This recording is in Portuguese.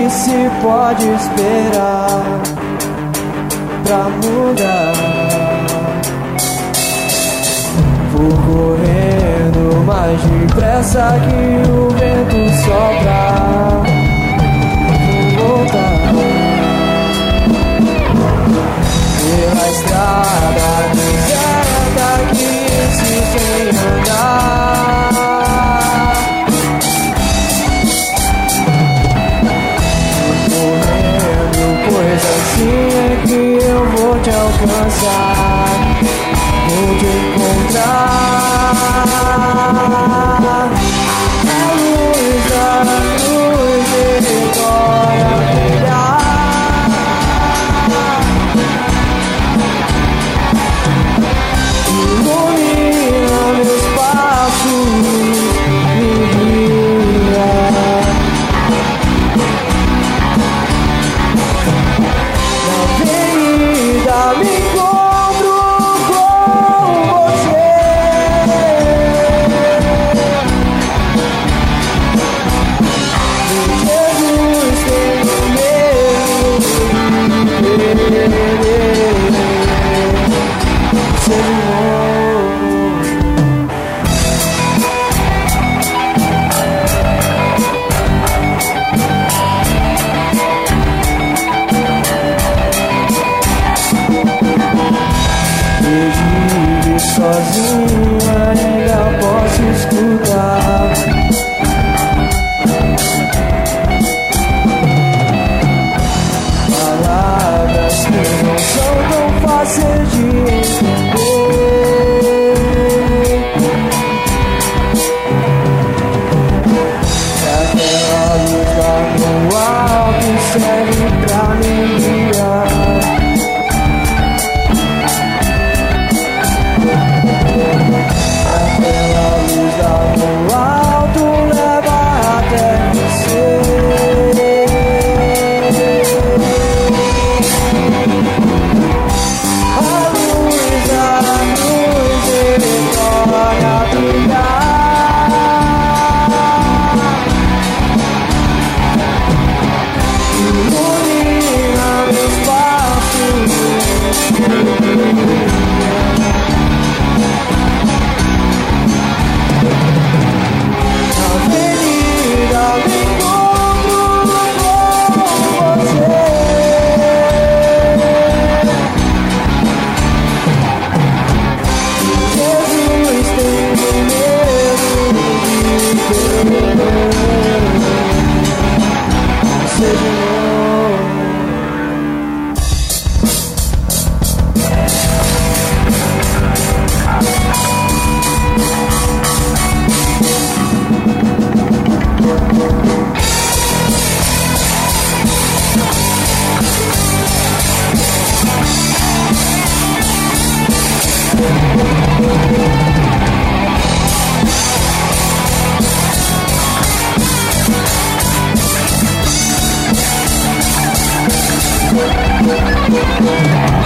que se pode esperar pra mudar? Vou correndo mais depressa que o vento sopra. Vou voltar pela estrada deserta que se sem andar. Assim é que eu vou te alcançar, vou te encontrar. A luz da cruz vitória brilhar, ilumina meus passos, me guia. Me encontro com você. Jesus tem medo de perder. Sozinho ainda posso escutar palavras que não são tão fáceis de entender. Aquela luz lá no alto serve pra me guiar. We'll be right back.